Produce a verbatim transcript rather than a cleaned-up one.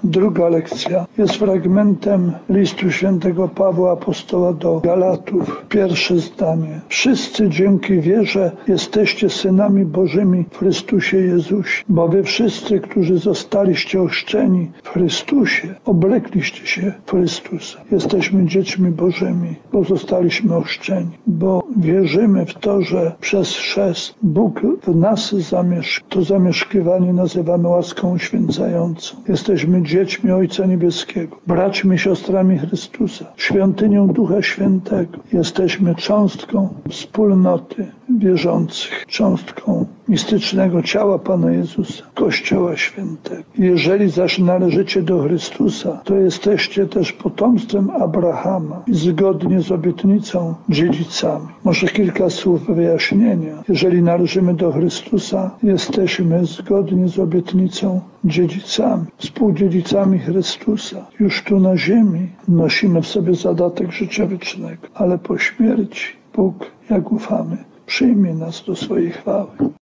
Druga lekcja jest fragmentem listu świętego Pawła Apostoła do Galatów. Pierwsze zdanie. Wszyscy dzięki wierze jesteście synami Bożymi w Chrystusie Jezusie, bo wy wszyscy, którzy zostaliście ochrzczeni w Chrystusie, oblekliście się w Chrystusa. Jesteśmy dziećmi Bożymi, bo zostaliśmy ochrzczeni, bo wierzymy w to, że przez chrzest Bóg w nas zamieszka. To zamieszkiwanie nazywamy łaską uświęcającą. Jesteśmy dziećmi Ojca Niebieskiego, braćmi i siostrami Chrystusa, świątynią Ducha Świętego. Jesteśmy cząstką wspólnoty wierzących, cząstką mistycznego ciała Pana Jezusa, Kościoła Świętego. Jeżeli zaś należycie do Chrystusa, to jesteście też potomstwem Abrahama i zgodnie z obietnicą dziedzicami. Może kilka słów wyjaśnienia. Jeżeli należymy do Chrystusa, jesteśmy zgodnie z obietnicą dziedzicami, współdziedzicami Chrystusa. Już tu na ziemi nosimy w sobie zadatek życia wiecznego, ale po śmierci Bóg, jak ufamy, przyjmie nas do swojej chwały.